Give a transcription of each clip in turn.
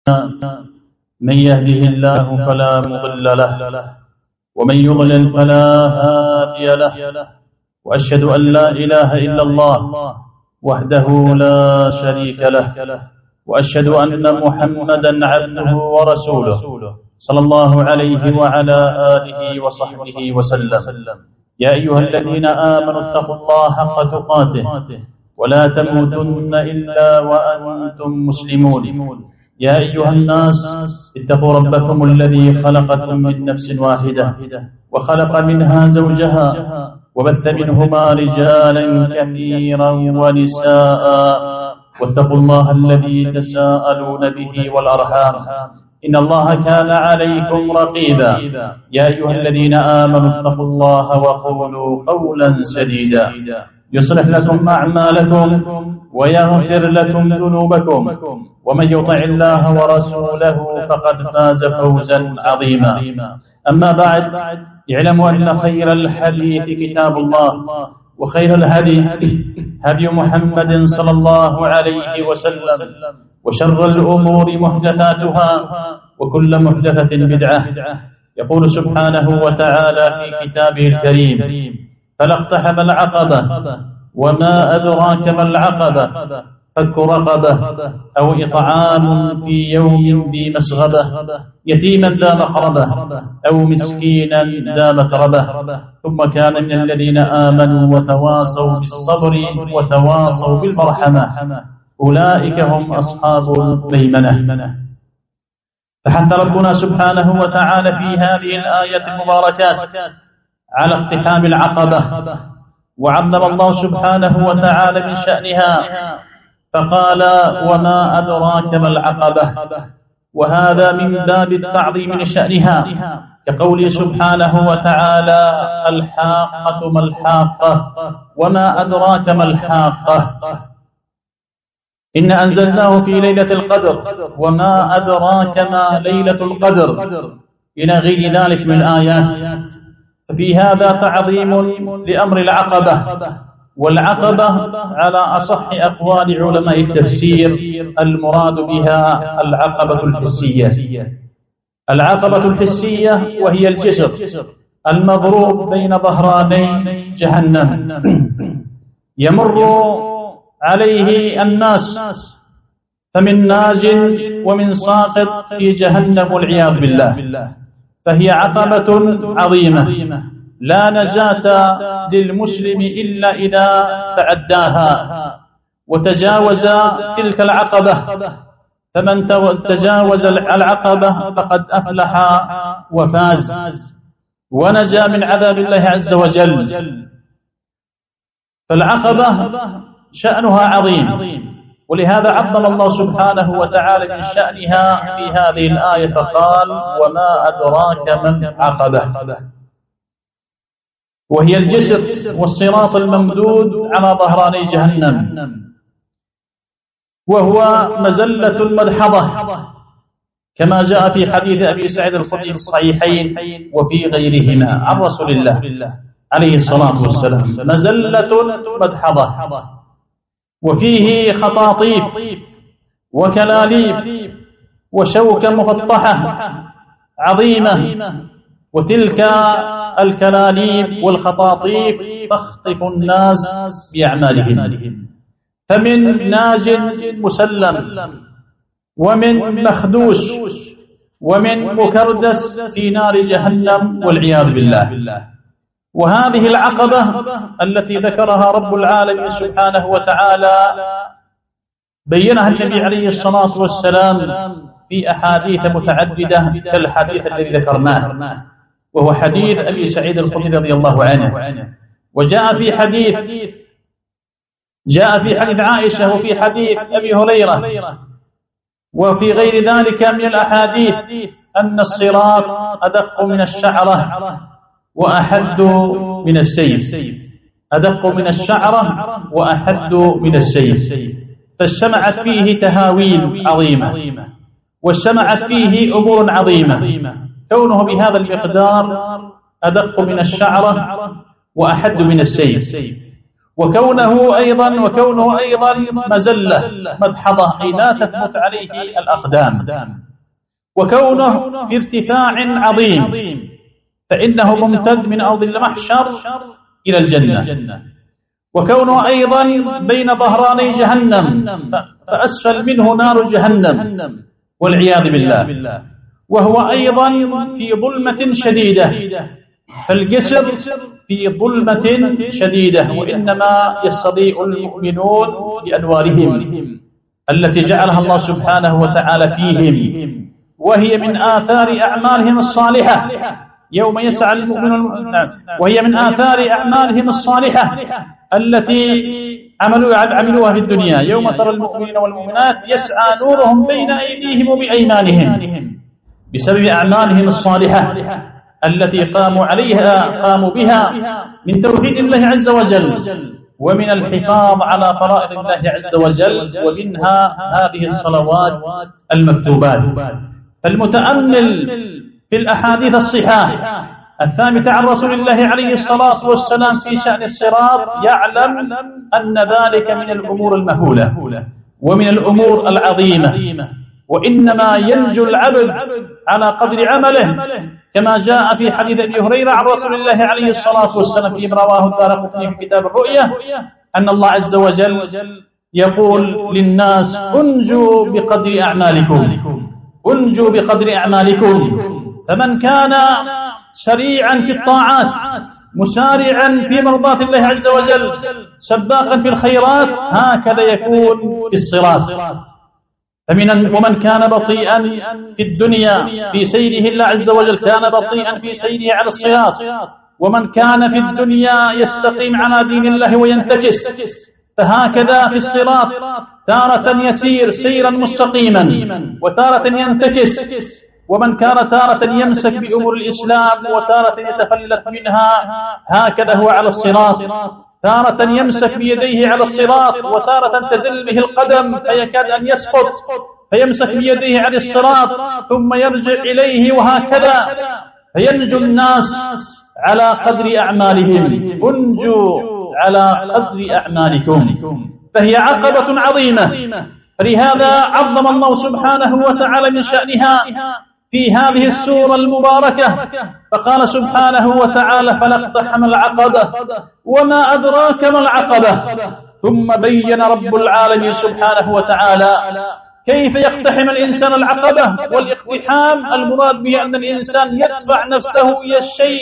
من يهده الله فلا مضل له ومن يضلل فلا هادي له وأشهد أن لا إله إلا الله وحده لا شريك له وأشهد أن محمدا عبده ورسوله صلى الله عليه وعلى آله وصحبه وسلم. يا أيها الذين آمنوا اتقوا الله حق تقاته ولا تموتن إلا وأنتم مسلمون. يا أيها الناس اتقوا ربكم الذي خلقكم من نفس واحدة وخلق منها زوجها وبث منهما رجالا كثيرا ونساء واتقوا الله الذي تساءلون به والأرحام إن الله كان عليكم رقيبا. يا أيها الذين آمنوا اتقوا الله وقولوا قولا سديدا يصلح لكم أعمالكم ويغفر لكم ذنوبكم ومن يطع الله ورسوله فقد فاز فوزا عظيما. أما بعد، اعلموا أن خير الحديث كتاب الله وخير الهدي هدي محمد صلى الله عليه وسلم وشر الأمور محدثاتها وكل محدثة بدعة. يقول سبحانه وتعالى في كتابه الكريم: فلا اقتحم العقبة وما أدراك ما العقبة فك رقبة أو إطعام في يوم ذي مسغبة يتيما ذا مقربة أو مسكينا ذا متربة ثم كان من الذين آمنوا وتواصوا بالصبر وتواصوا بالمرحمة أولئك هم أصحاب الميمنة. فحث ربنا سبحانه وتعالى في هذه الآية المباركات على اقتحام العقبة، وعظم الله سبحانه وتعالى من شأنها فقال: وما أدراك ما العقبة، وهذا من باب التعظيم لشأنها، كقوله سبحانه وتعالى: الحاقة ما الحاقة وما أدراك ما الحاقة إن أنزلناه في ليلة القدر وما أدراك ما ليلة القدر إلى غير ذلك من الآيات. ففي هذا تعظيم لأمر العقبة، والعقبة على أصح أقوال علماء التفسير المراد بها العقبة الحسية. العقبة الحسية وهي الجسر المضروب بين ظهراني جهنم يمر عليه الناس، فمن ناج ومن ساقط في جهنم والعياذ بالله. فهي عقبة عظيمة لا نجاة للمسلم إلا إذا تعداها وتجاوز تلك العقبة. فمن تجاوز العقبة فقد أفلح وفاز ونجا من عذاب الله عز وجل. فالعقبة شأنها عظيم، ولهذا عظم الله سبحانه وتعالى من شأنها في هذه الآية فقال: وما أدراك ما العقبة، وهي الجسر والصراط الممدود على ظهراني جهنم، وهو مزلة المدحضة كما جاء في حديث أبي سعيد الخدري الصحيحين وفي غيرهما عن رسول الله عليه الصلاة والسلام: مزلة مدحضة، وفيه خطاطيف وكلاليب وشوكة مفطحة عظيمة، وتلك الكلاليب والخطاطيف تخطف الناس بأعمالهم، فمن ناج مسلم ومن مخدوش ومن مكردس في نار جهنم والعياذ بالله. وهذه العقبة التي ذكرها رب العالمين سبحانه وتعالى بينها النبي عليه الصلاة والسلام في أحاديث متعددة كالحديث الذي ذكرناه، وهو حديث أبي سعيد الخدري رضي الله عنه. وجاء في حديث عائشة وفي حديث أبي هريرة وفي غير ذلك من الأحاديث أن الصراط أدق من الشعرة وأحد من السيف، أدق من الشعرة وأحد من السيف، فاجتمعت فيه تهاويل عظيمة واجتمعت فيه أمور عظيمة، كونه بهذا المقدار أدق من الشعرة وأحد من السيف. وكونه أيضا مزلة مدحضة، أي لا تثبت عليه الأقدام، وكونه في ارتفاع عظيم، فإنه ممتد من أرض المحشر إلى الجنة، وكونه أيضا بين ظهراني جهنم، فأسفل منه نار جهنم والعياذ بالله، وهو أيضا في ظلمة شديدة، فالجسر في ظلمة شديدة، وإنما يستضيء المؤمنون بأنوارهم التي جعلها الله سبحانه وتعالى فيهم، وهي من آثار أعمالهم الصالحة يوم يسعى المؤمنون، وهي من آثار أعمالهم الصالحة التي عملوها في الدنيا. يوم ترى المؤمنين والمؤمنات يسعى نورهم بين أيديهم وبأيمانهم بسبب أعمالهم الصالحة التي قاموا بها من توحيد الله عز وجل، ومن الحفاظ على فرائض الله عز وجل، ومنها هذه الصلوات المكتوبات. فالمتأمل في الأحاديث الصحاح الثابتة عن رسول الله عليه الصلاة والسلام في شأن الصراط يعلم أن ذلك من الأمور المهولة ومن الأمور العظيمة، وإنما ينجو العبد على قدر عمله، كما جاء في حديث أبي هريرة عن رسول الله عليه الصلاة والسلام في رواه الدارقطني في كتاب الرؤية أن الله عز وجل يقول للناس: انجوا بقدر أعمالكم، فمن كان سريعا في الطاعات مسارعا في مرضاة الله عز وجل سباقا في الخيرات هكذا يكون في الصراط. ومن كان بطيئا في الدنيا في سيره الله عز وجل كان بطيئا في سيره على الصراط، ومن كان في الدنيا يستقيم على دين الله وينتكس فهكذا في الصراط تارة يسير سيرا مستقيما وتارة ينتكس، ومن كان تارة يمسك بأمور الإسلام وتارة يتفلت منها هكذا هو على الصراط، تارة يمسك بيديه على الصراط وتارة تزل به القدم فيكاد أن يسقط فيمسك بيديه على الصراط ثم يرجع إليه، وهكذا فينجو الناس على قدر أعمالهم. انجوا على قدر أعمالكم، فهي عقبة عظيمة، فلهذا عظم الله سبحانه وتعالى من شأنها في هذه السورة المباركة، فقال سبحانه وتعالى: فلا اقتحم العقبة وما أدراك ما العقبة. ثم بين رب العالمين سبحانه وتعالى كيف يقتحم الإنسان العقبة، والاقتحام المراد به أن الإنسان يدفع نفسه إلى الشيء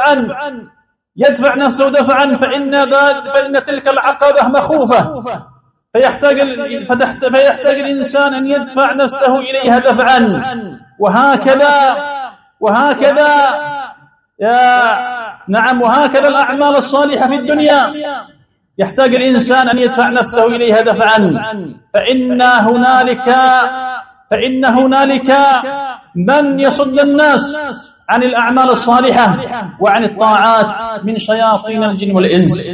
دفعا، فإن تلك العقبة مخوفة، فيحتاج الإنسان أن يدفع نفسه إليها دفعا، وهكذا الأعمال الصالحة في الدنيا يحتاج الإنسان أن يدفع نفسه إليها دفعا، فإن هنالك من يصد الناس عن الأعمال الصالحة وعن الطاعات من شياطين الجن والإنس،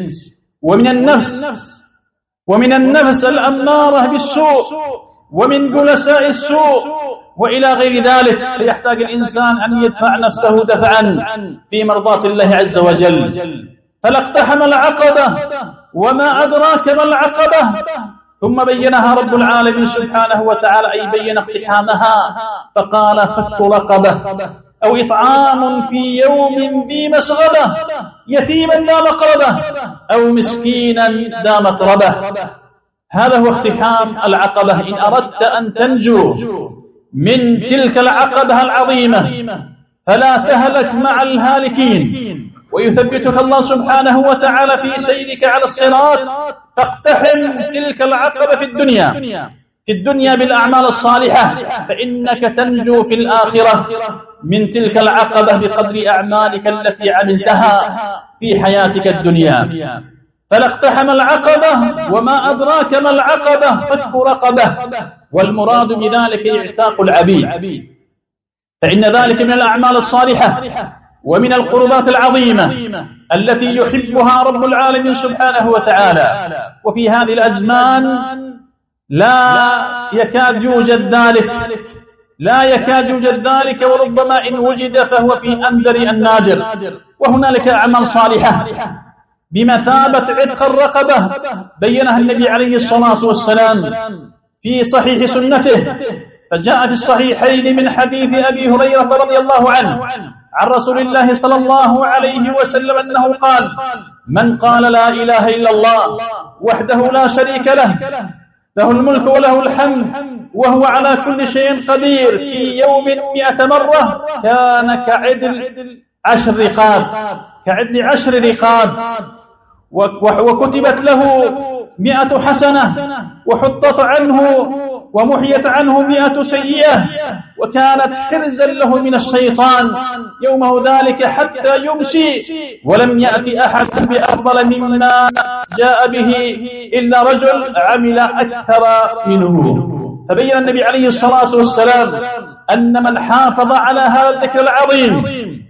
ومن النفس الأمارة بالسوء، ومن جلساء السوء وإلى غير ذلك، فيحتاج الإنسان أن يدفع نفسه دفعا في مرضاة الله عز وجل. فلاقتحم العقبة وما أدراك ما العقبة، ثم بينها رب العالمين سبحانه وتعالى، أي بين اقتحامها، فقال: فك رقبة أو إطعام في يوم ذي مسغبة يتيما ذا مقربة أو مسكينا ذا متربة. هذا هو اقتحام العقبة. إن أردت أن تنجو من تلك العقبة العظيمة فلا تهلك مع الهالكين، ويثبتك الله سبحانه وتعالى في سيرك على الصراط، فاقتحم تلك العقبة في الدنيا بالأعمال الصالحة، فإنك تنجو في الآخرة من تلك العقبة بقدر أعمالك التي عملتها في حياتك الدنيا. فلاقتحم العقبة وما أدراك ما العقبة، فك رقبة، والمراد بذلك اعتاق العبيد، فإن ذلك من الأعمال الصالحة ومن القربات العظيمة التي يحبها رب العالمين سبحانه وتعالى. وفي هذه الأزمان لا يكاد يوجد ذلك، وربما إن وجد فهو في أندر النادر. وهنالك أعمال صالحة بمثابة عتق الرقبة بينها النبي عليه الصلاة والسلام في صحيح سنته. فجاء في الصحيحين من حديث أبي هريرة رضي الله عنه عن رسول الله صلى الله عليه وسلم أنه قال: من قال لا إله إلا الله وحده لا شريك له، له الملك وله الحمد وهو على كل شيء قدير، في يوم 100 مرة، كان كعدل 10 رقاب، كعدل 10 رقاب، وكتبت له 100 حسنة، وحطت عنه ومحيت عنه 100 سيئة، وكانت حرزا له من الشيطان يومه ذلك حتى يمسي، ولم يأتي أحد بأفضل مما جاء به إلا رجل عمل أكثر منه. فبين النبي عليه الصلاة والسلام أن من حافظ على هذا الذكر العظيم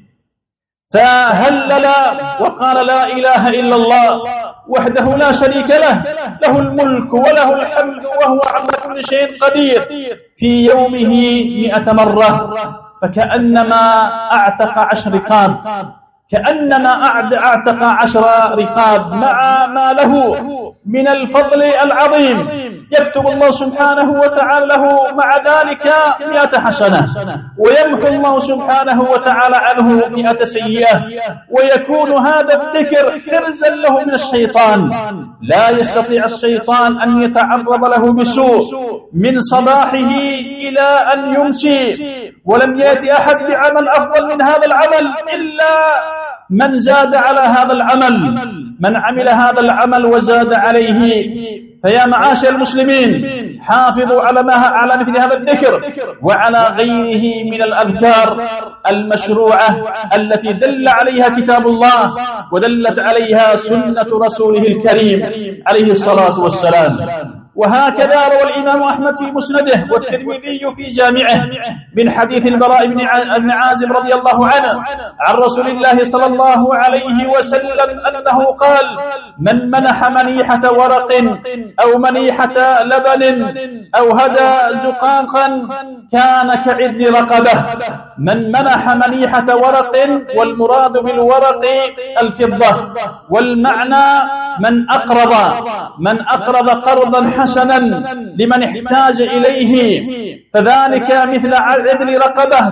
فهلل وقال لا إله إلا الله وحده لا شريك له، له الملك وله الحمد وهو على كل شيء قدير، في يومه 100 مرة، فكأنما أعتق 10 رقاب، كأنما أعتق 10 رقاب، مع ما له من الفضل العظيم. يكتب الله سبحانه وتعالى له مع ذلك 100 حسنة، ويمحو الله سبحانه وتعالى عنه 100 سيئة، ويكون هذا الذكر حرزا له من الشيطان. لا يستطيع الشيطان أن يتعرض له بسوء من صباحه إلى أن يمسي، ولم يأتي أحد بعمل أفضل من هذا العمل إلا من زاد على هذا العمل، من عمل هذا العمل وزاد عليه. فيا معاشر المسلمين، حافظوا على مثل هذا الذكر وعلى غيره من الأذكار المشروعة التي دل عليها كتاب الله ودلت عليها سنة رسوله الكريم عليه الصلاة والسلام. وهكذا روى الإمام أحمد في مسنده والترمذي في جامعه من حديث البراء بن عازب رضي الله عنه عن رسول الله صلى الله عليه وسلم أنه قال: من منح منيحة ورق أو منيحة لبن أو هدى زقاقا كان كعدل رقبة. من منح منيحة ورق، والمراد بالورق الفضة، والمعنى من أقرض قرضا حسنا لمن احتاج إليه، فذلك مثل عدل رقبة،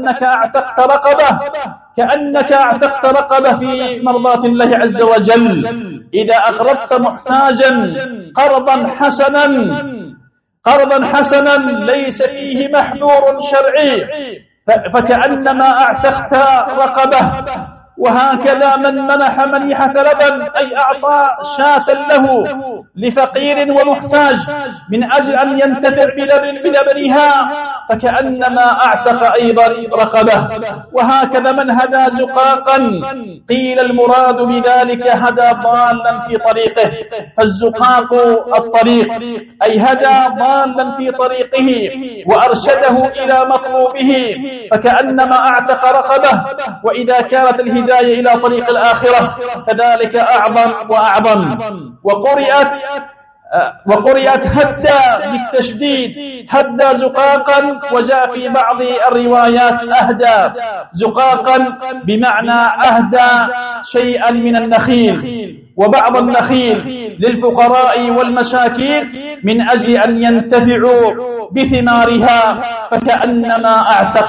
كأنك اعتقت رقبة في مرضاة الله عز وجل. إذا أقرضت محتاجا قرضا حسنا ليس فيه محذور شرعي، فكأنما اعتقت رقبة. وهكذا من منح منيحة لبن، أي أعطى شاة له لفقير ومحتاج من أجل أن ينتفع بلبنها، فكأنما أعتق أيضا رقبة. وهكذا من هدى زقاقا، قيل المراد بذلك هدى ضالا في طريقه، فالزقاق الطريق، أي هدى ضالا في طريقه وأرشده إلى مطلوبه، فكأنما أعتق رقبة. وإذا كانت الهداية إلى طريق الآخرة فذلك أعظم وأعظم. وقرئت هدى بالتشديد، هدى زقاقا، وجاء في بعض الروايات أهدى زقاقا بمعنى أهدى شيئا من النخيل وبعض النخيل للفقراء والمساكين من أجل أن ينتفعوا بثمارها، فكأنما اعتق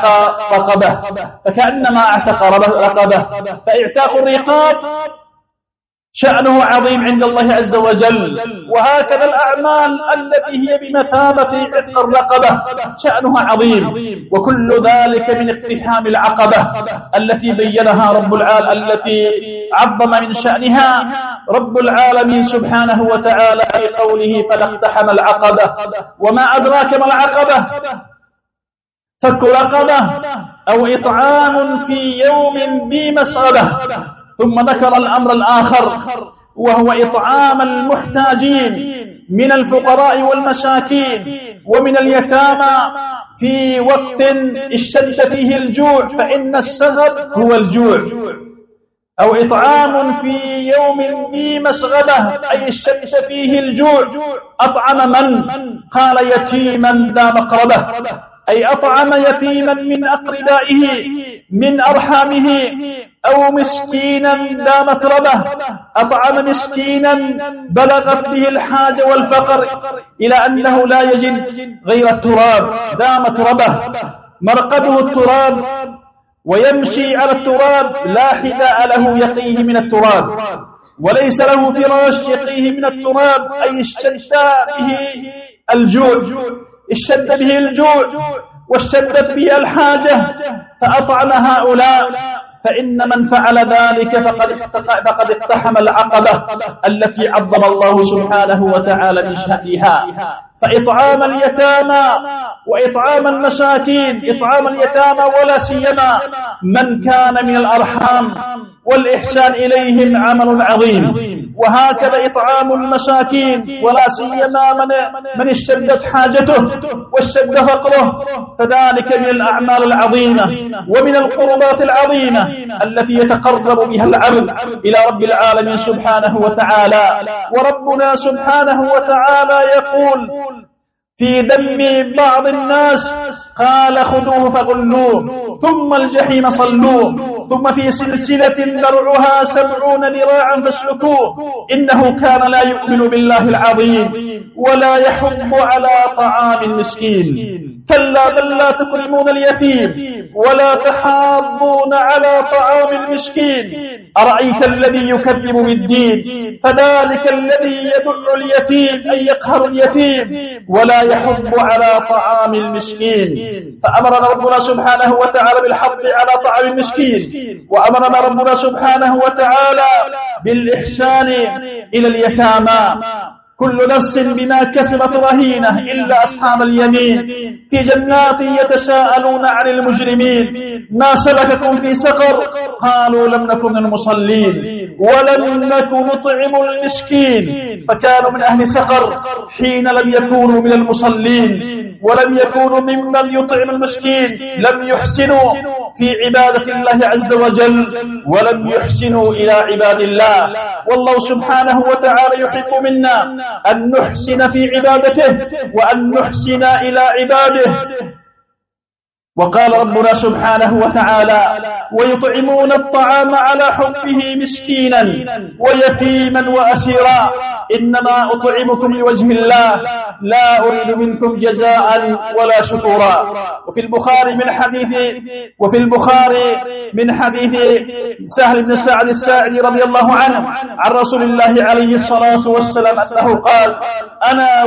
رقبة. فاعتاق الرقاب شأنه عظيم عند الله عز وجل، وهكذا الأعمال التي هي بمثابة عتق الرقبة شأنها عظيم. وكل ذلك من اقتحام العقبة التي بينها التي عظم من شأنها رب العالمين سبحانه وتعالى في قوله: فلا اقتحم العقبة. وما أدراك ما العقبة؟ فك رقبة أو إطعام في يوم ذي مسغبة. ثم ذكر الأمر الآخر وهو إطعام المحتاجين من الفقراء والمساكين ومن اليتامى في وقت اشتد فيه الجوع، فإن السغب هو الجوع. أو إطعام في يوم ذي مسغبة، أي اشتد فيه الجوع. أطعم من؟ قال: يتيما ذا مقربة، أي أطعم يتيما من أقربائه من أرحامه أو مسكينا ذا متربة أطعم مسكينا بلغت به الحاجة والفقر إلى أنه لا يجد غير التراب ذا متربة مرقده التراب ويمشي على التراب لا حذاء له يقيه من التراب وليس له فراش يقيه من التراب أي اشتد به الجوع واشتدت به الحاجة فأطعم هؤلاء فإن من فعل ذلك فقد اقتحم العقبة التي عظم الله سبحانه وتعالى من شأنها. فإطعام اليتامى وإطعام المساكين إطعام اليتامى ولا سيما من كان من الأرحام والإحسان إليهم عمل عظيم. وهكذا إطعام المساكين ولا سيما من اشتدت حاجته واشتد فقره فذلك من الأعمال العظيمة ومن القربات العظيمة التي يتقرب بها العبد إلى رب العالمين سبحانه وتعالى. وربنا سبحانه وتعالى يقول في ذم بعض الناس قال خذوه فغلوه ثم الجحيم صلوه ثم في سلسلة ذرعها 70 ذراعا فاسلكوه إنه كان لا يؤمن بالله العظيم ولا يحض على طعام المسكين كلا بل لا تكرمون اليتيم ولا تحاضون على طعام المسكين أرأيت الذي يكذب بالدين فذلك الذي يدع اليتيم أي يقهر اليتيم ولا يحض على طعام المسكين. فأمرنا ربنا سبحانه وتعالى بالحض على طعام المسكين وأمرنا ربنا سبحانه وتعالى بالإحسان إلى اليتامى. كل نفس بما كسبت رهينة إلا أصحاب اليمين في جنات يتساءلون عن المجرمين ما سلككم في سقر قالوا لم نكن من المصلين ولم نكن نطعم المسكين فكانوا من أهل سقر حين لم يكونوا من المصلين ولم يكونوا ممن يطعم المسكين لم يحسنوا في عبادة الله عز وجل ولم يحسنوا إلى عباد الله. والله سبحانه وتعالى يحب منا أن نحسن في عبادته وأن نحسن إلى عباده. وقال ربنا سبحانه وتعالى ويطعمون الطعام على حبه مسكينا ويتيما وأسيرا إنما أطعمكم لوجه الله لا أريد منكم جزاء ولا شكورا. وفي البخاري من حديث سهل بن سعد الساعدي رضي الله عنه عن رسول الله عليه الصلاة والسلام أنه قال أنا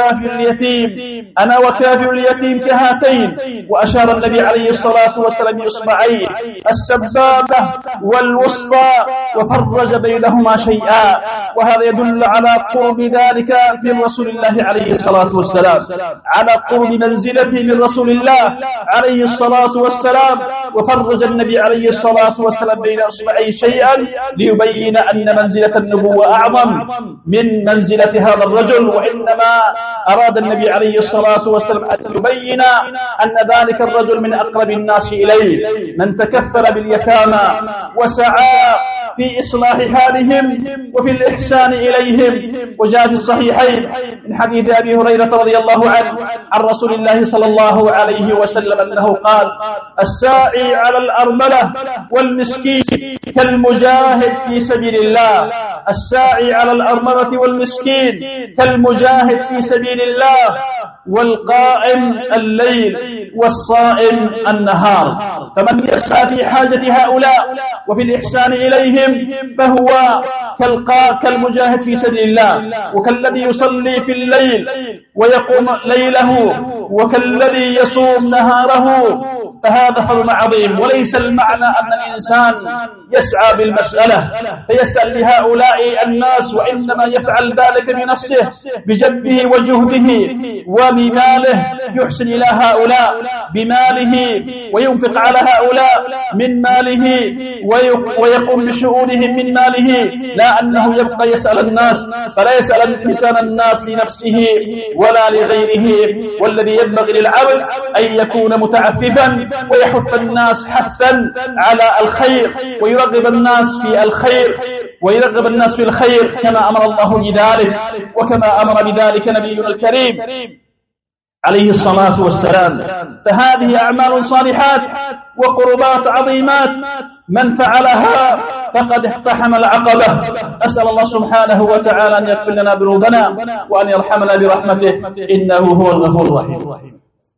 وكافر اليتيم كهاتين وأشار النبي عليه الصلاة والسلام بإصبعيه السبابة والوسطى وفرج بينهما شيئا. وهذا يدل على قرب ذلك من رسول الله عليه الصلاة والسلام على قرب منزلته من رسول الله عليه الصلاة والسلام. وفرج النبي عليه الصلاة والسلام بين إصبعيه شيئا ليبين أن منزلة النبوة أعظم من منزلة هذا الرجل. وإنما أراد النبي عليه الصلاة والسلام أن يبين أن ذلك الرجل من أقرب الناس إليه من تكفل باليتامى وسعى في إصلاح حالهم وفي الإحسان إليهم. وجاء في الصحيحين من حديث أبي هريرة رضي الله عنه عن رسول الله صلى الله عليه وسلم أنه قال الساعي على الأرملة والمسكين كالمجاهد في سبيل الله. الساعي على الأرملة والمسكين كالمجاهد في سبيل الله والقائم الليل والصائم النهار. فمن يسعى في حاجة هؤلاء وفي الإحسان إليهم فهو كالمجاهد في سبيل الله وكالذي يصلي في الليل ويقوم ليله وكالذي يصوم نهاره. فهذا فضل عظيم. وليس المعنى أن الإنسان يسعى بالمسألة فيسأل لهؤلاء الناس وإنما يفعل ذلك بنفسه بجده وجهده وبماله يحسن إلى هؤلاء بماله وينفق على هؤلاء من ماله ويقوم بشؤونهم من ماله لا أنه يبقى يسأل الناس فلا يسأل الإنسان الناس لنفسه ولا لغيره. والذي ينبغي للعبد أن يكون متعففا ويحث الناس حثا على الخير ويرغب الناس في الخير كما أمر الله بذلك وكما أمر بذلك نبينا الكريم عليه الصلاة والسلام. فهذه أعمال صالحات وقربات عظيمات، من فعلها فقد اقتحم العقبة. أسأل الله سبحانه وتعالى أن يغفر لنا ذنوبنا وأن يرحمنا برحمته، إنه هو الغفور الرحيم.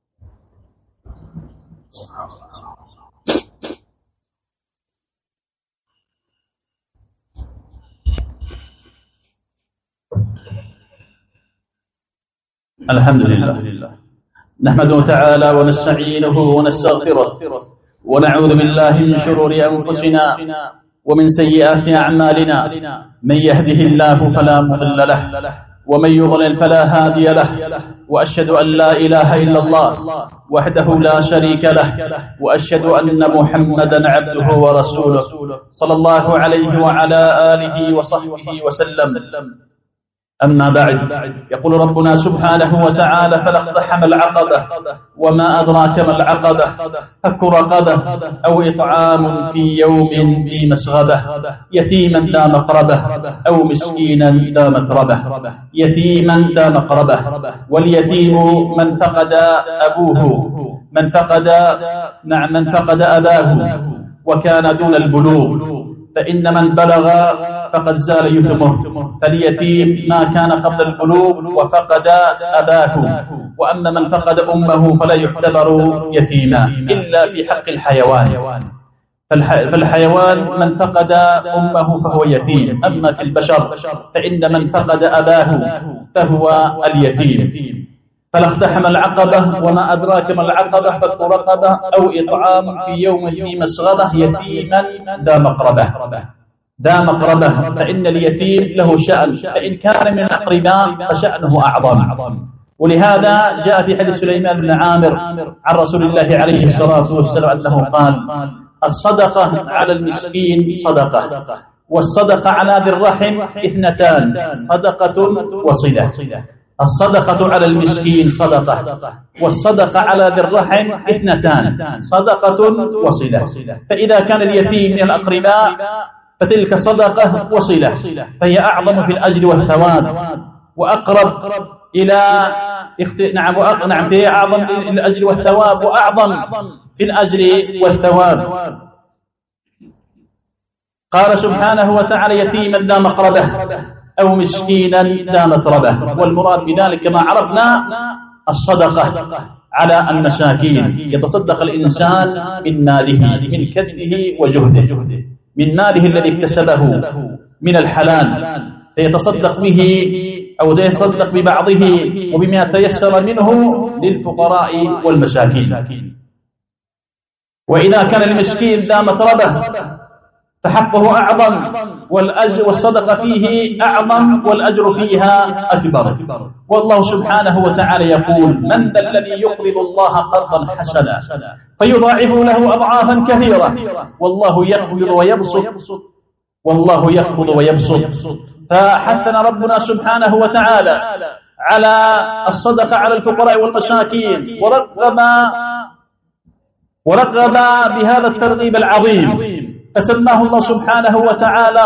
الحمد لله نحمده تعالى ونستعينه ونستغفره ونعوذ بالله من شرور أنفسنا ومن سيئات أعمالنا، من يهده الله فلا مضل له ومن يضلل فلا هادي له، وأشهد أن لا إله إلا الله وحده لا شريك له، وأشهد أن محمدا عبده ورسوله صلى الله عليه وعلى آله وصحبه وسلم. أما بعد، يقول ربنا سبحانه وتعالى: فلا اقتحم العقبة وما أدراك ما العقبة، فك رقبة أو إطعام في يوم ذي مسغبة، يتيما ذا مقربة أو مسكينا ذا متربة. يتيما ذا مقربة، واليتيم من فقد أبوه، من فقد أباه وكان دون البلوغ، فإن من بلغ فقد زال يتمه. فاليتيم ما كان قبل البلوغ وفقد أباه، وأما من فقد أمه فلا يعتبر يتيما إلا في حق الحيوان. فالحيوان من فقد أمه فهو يتيم، أما في البشر فإن من فقد أباه فهو اليتيم. فلا اقتحم العقبة وما أدراك ما العقبة، فك رقبة أو إطعام في يوم ذي مسغبة، يتيما ذا مقربة. فإن اليتيم له شأن، فإن كان من الأقرباء فشأنه أعظم. ولهذا جاء في حديث سليمان بن عامر عن رسول الله عليه الصلاة والسلام أنه قال: الصدقة على المسكين صدقة، والصدقة على ذي الرحم اثنتان، صدقة وصلة. الصدقة على المسكين صدقة، والصدقة على ذي الرحم اثنتان، صدقة وصلة. فإذا كان اليتيم من الأقرباء فتلك صدقة وصلة، فهي أعظم في الأجر والثواب وأقرب إلى فهي أعظم في الأجر والثواب وأعظم في الأجر والثواب. قال سبحانه وتعالى: يتيما ذا مقربة أو مسكينا ذا متربة. والمراد بذلك كما عرفنا الصدقة على المساكين. يتصدق الإنسان من ماله، من كده وجهده، من ماله الذي اكتسبه من الحلال، فيتصدق به أو يتصدق ببعضه وبما تيسر منه للفقراء والمساكين. وإذا كان المسكين ذا متربة فحقه أعظم، والصدقة فيه أعظم والأجر فيها أكبر. والله سبحانه وتعالى يقول: من ذا الذي يقرض الله قرضا حسنا فيضاعف له أضعافا كثيرة والله يقبض ويبسط. فحثنا ربنا سبحانه وتعالى على الصدقة على الفقراء والمساكين، ورغب بهذا الترغيب العظيم، فسماه الله سبحانه وتعالى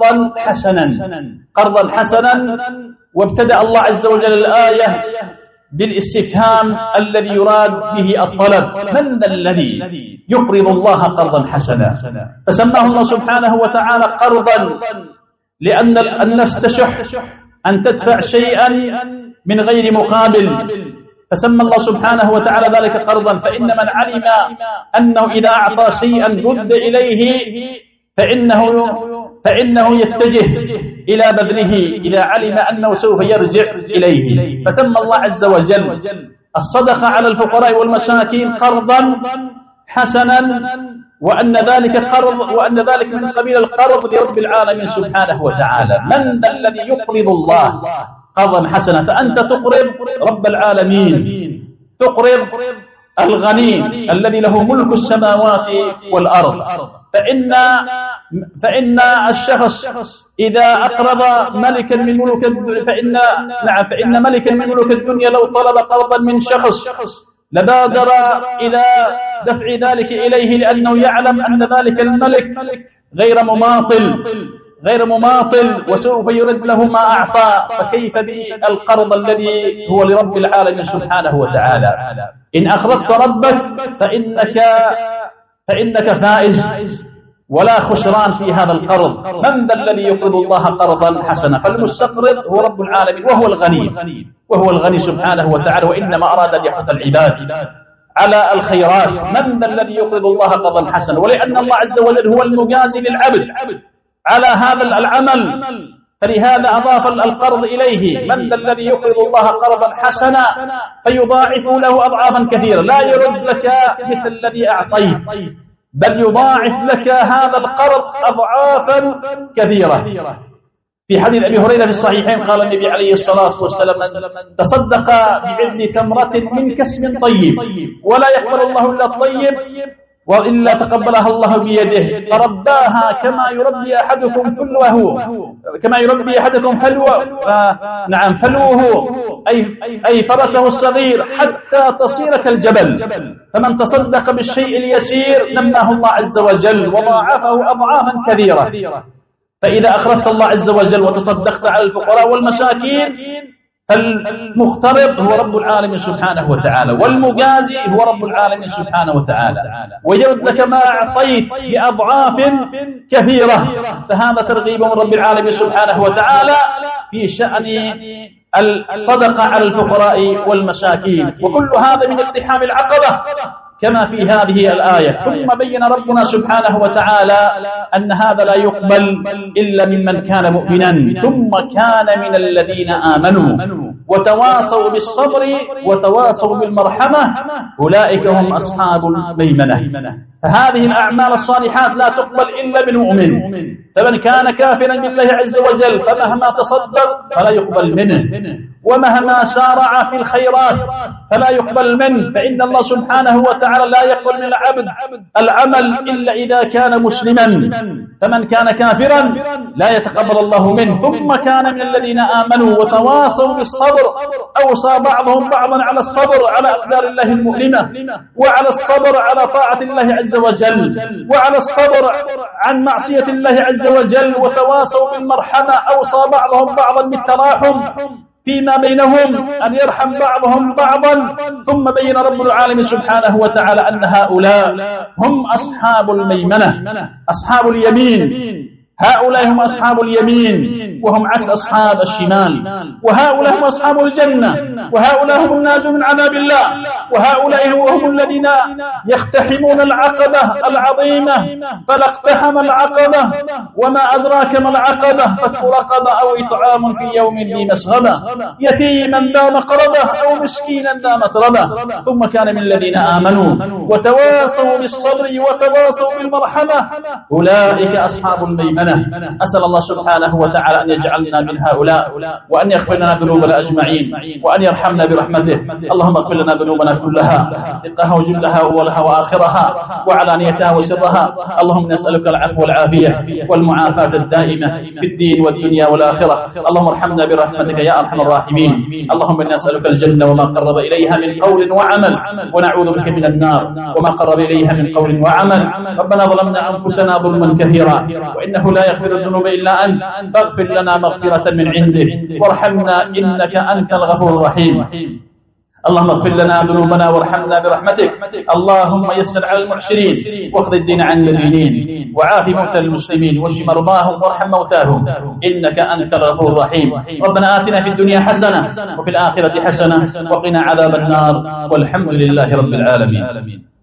قرضا حسنا. وابتدأ الله عز وجل الآية بالاستفهام الذي يراد به الطلب: من ذا الذي يقرض الله قرضا حسنا؟ فسماه الله سبحانه وتعالى قرضا، لأن النفس تشح أن تدفع شيئا من غير مقابل، فسمى الله سبحانه وتعالى ذلك قرضا. فإن من علم أنه إذا أعطى شيئا رد إليه فإنه يتجه إلى بذله إذا علم أنه سوف يرجع إليه. فسمى الله عز وجل الصدقة على الفقراء والمساكين قرضا حسنا، وأن ذلك من قبيل القرض لرب العالمين سبحانه وتعالى. من ذا الذي يقرض الله قرضا حسنا؟ فأنت تقرض رب العالمين، تقرض الغني الذي له ملك السماوات والأرض. فإن الشخص إذا أقرض ملكا من ملوك الدنيا فإن ملكا من ملوك الدنيا لو طلب قرضا من شخص لبادر إلى دفع ذلك إليه، لأنه يعلم أن ذلك الملك غير مماطل وسوف يرد له ما أعطى، فكيف بالقرض الذي هو لرب العالمين سبحانه وتعالى؟ إن أقرضت ربك فإنك فائز ولا خسران في هذا القرض. من ذا الذي يقرض الله قرضا حسنا؟ فالمستقرض هو رب العالمين وهو الغني سبحانه وتعالى، وإنما أراد أن يحث العباد على الخيرات. من ذا الذي يقرض الله قرضا حسنا؟ ولأن الله عز وجل هو المجازي للعبد على هذا العمل، فلهذا أضاف القرض إليه. من ذا الذي يقرض الله قرضا حسنا فيضاعف له أضعافا كثيرة، لا يرد لك مثل الذي أعطيت، بل يضاعف لك هذا القرض أضعافا كثيرة. في حديث أبي هريرة في الصحيحين قال النبي عليه الصلاة والسلام: تصدق بعدل تمرة من كسب طيب ولا يقبل الله إلا الطيب وإلا تقبلها الله بيده فرباها كما يربي أحدكم فلوه أي فرسه الصغير حتى تصير كالجبل. فمن تصدق بالشيء اليسير نماه الله عز وجل وضاعفه أضعافا كثيرة. فإذا أخرجت الله عز وجل وتصدقت على الفقراء والمساكين فالمقترض هو رب العالمين سبحانه وتعالى، والمجازي هو رب العالمين سبحانه وتعالى، ويرد لك ما أعطيت بأضعاف كثيرة. فهذا ترغيب من رب العالمين سبحانه وتعالى في شأن الصدقة على الفقراء والمساكين. وكل هذا من اقتحام العقبة كما في هذه الآية. ثم بين ربنا سبحانه وتعالى أن هذا لا يقبل إلا ممن كان مؤمنا ثم كان من الذين آمنوا وتواصوا بالصبر وتواصوا بالمرحمة أولئك هم أصحاب الميمنة. فهذه الأعمال الصالحات لا تقبل إلا من مؤمن. فمن كان كافرا بالله عز وجل فمهما تصدق فلا يقبل منه، ومهما سارع في الخيرات فلا يقبل منه، فإن الله سبحانه وتعالى لا يقبل من العبد العمل إلا إذا كان مسلما. فمن كان كافرا لا يتقبل الله منه. ثم كان من الذين آمنوا وتواصوا بالصبر، أوصى بعضهم بعضا على الصبر على أقدار الله المؤلمة، وعلى الصبر على طاعة الله عز وجل، وعلى الصبر عن معصية الله عز وجل، وتواصوا بالمرحمة، أوصى بعضهم بعضا بالتراحم فيما بينهم أن يرحم بعضهم بعضا. ثم بين رب العالمين سبحانه وتعالى أن هؤلاء هم أصحاب الميمنة، أصحاب اليمين. هؤلاء هم أصحاب اليمين وهم عكس أصحاب الشمال، وهؤلاء هم أصحاب الجنة، وهؤلاء هم الناجون من عذاب الله، وهؤلاء هم الذين يقتحمون العقبة العظيمة. فلاقتحم العقبة وما أدراك ما العقبة، فك رقبة أو إطعام في يوم ذي مسغبة يتيما ذا مقربة أو مسكينا ذا متربة. ثم كان من الذين آمنوا وتواصوا بالصبر وتواصوا بالمرحمة أولئك أصحاب الميمنة. أسأل الله سبحانه وتعالى أن يجعلنا من هؤلاء، وأن يغفر لنا ذنوبنا أجمعين، وأن يرحمنا برحمته. اللهم اغفر لنا ذنوبنا كلها، دقها وجلها أولها وآخرها وعلانيتها وسرها. اللهم نسألك العفو والعافية والمعافاة الدائمة في الدين والدنيا والآخرة. اللهم ارحمنا برحمتك يا أرحم الراحمين. اللهم إنا نسألك الجنة وما قرب إليها من قول وعمل، ونعوذ بك من النار وما قرب إليها من قول وعمل. ربنا ظلمنا أنفسنا ظلما كثيرا، وإنه لا يغفر الذنوب إلا أنت، فاغفر لنا مغفرة من عندك وارحمنا إنك أنت الغفور الرحيم. اللهم اغفر لنا ذنوبنا وارحمنا برحمتك. اللهم يسر على المعسرين واخذ الدين عن المدينين، وعاف موتى المسلمين واشف مرضاهم وارحم موتاهم إنك أنت الغفور الرحيم. ربنا آتنا في الدنيا حسنة وفي الآخرة حسنة وقنا عذاب النار، والحمد لله رب العالمين.